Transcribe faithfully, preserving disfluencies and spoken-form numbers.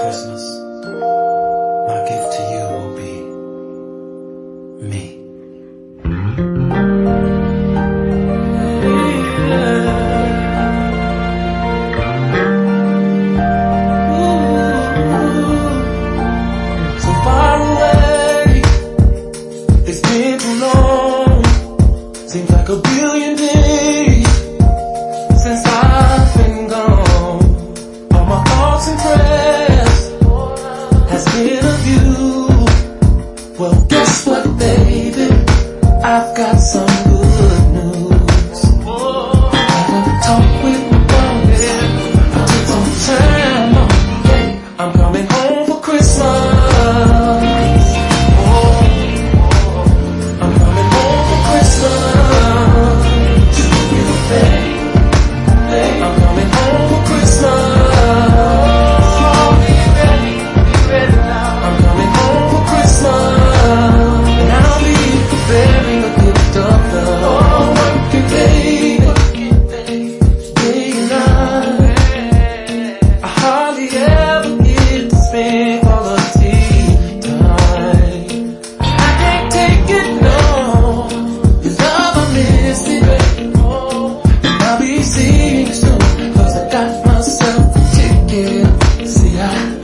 Christmas, my gift to you will be me. So far away, it's been too long. Seems like a billion days since I've been gone. All my thoughts and prayers has been of you. Well, guess what, baby? I've got some good news. I gotta talk with my boss. I took some time off. I'm coming home for Christmas. I'm coming home for Christmas. Just give me the bed. I'm coming home for Christmas. I'm coming home for Christmas. And I'll be bearing a gift of love. Oh, working baby, day and night. I hardly ever get to spend quality time. I can't take it, no. Your love, I miss it. I'll be seeing you soon, cause I got myself a ticket. See, I